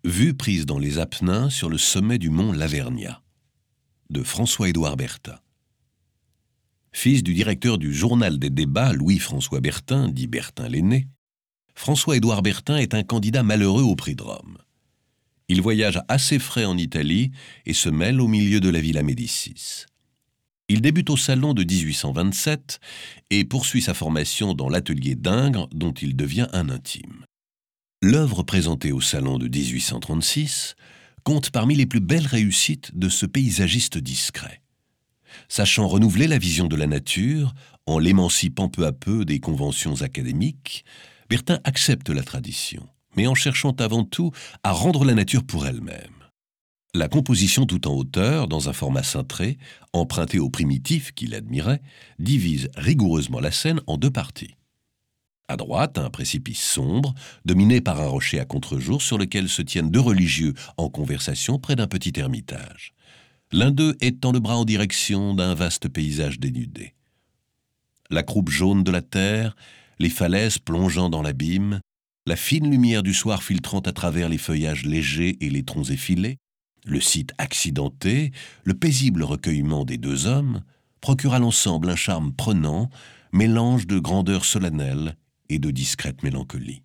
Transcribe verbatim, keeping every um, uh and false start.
Vue prise dans les Apennins sur le sommet du mont Lavernia, de François-Édouard Bertin. Fils du directeur du Journal des débats, Louis-François Bertin, dit Bertin l'aîné, François-Édouard Bertin est un candidat malheureux au prix de Rome. Il voyage assez frais en Italie et se mêle au milieu de la Villa Médicis. Il débute au Salon de dix-huit cent vingt-sept et poursuit sa formation dans l'atelier d'Ingres dont il devient un intime. L'œuvre présentée au Salon de dix-huit cent trente-six compte parmi les plus belles réussites de ce paysagiste discret. Sachant renouveler la vision de la nature, en l'émancipant peu à peu des conventions académiques, Bertin accepte la tradition, mais en cherchant avant tout à rendre la nature pour elle-même. La composition tout en hauteur, dans un format cintré, emprunté au primitif qu'il admirait, divise rigoureusement la scène en deux parties. À droite, un précipice sombre, dominé par un rocher à contre-jour sur lequel se tiennent deux religieux en conversation près d'un petit ermitage. L'un d'eux étend le bras en direction d'un vaste paysage dénudé. La croupe jaune de la terre, les falaises plongeant dans l'abîme, la fine lumière du soir filtrant à travers les feuillages légers et les troncs effilés, le site accidenté, le paisible recueillement des deux hommes, procurent à l'ensemble un charme prenant, mélange de grandeur solennelle et de discrète mélancolie.